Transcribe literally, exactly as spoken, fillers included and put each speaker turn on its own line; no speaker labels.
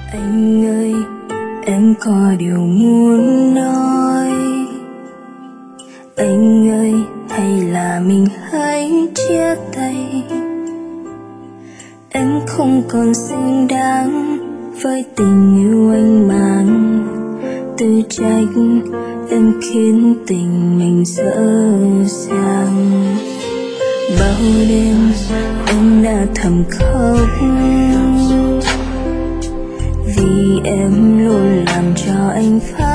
Anh ơi, em có điều muốn nói. Anh ơi, hay là mình hãy chia tay. Em không còn xứng đáng với tình yêu anh mang. Tự trách em khiến tình mình dở dang. Bao đêm em đã thầm khóc vì em luôn làm cho anh phải